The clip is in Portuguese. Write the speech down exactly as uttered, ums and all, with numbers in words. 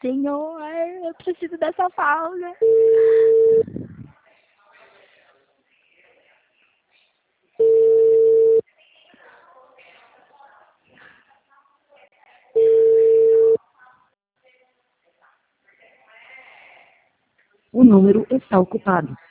senhor, eu preciso dessa folga. O número está ocupado.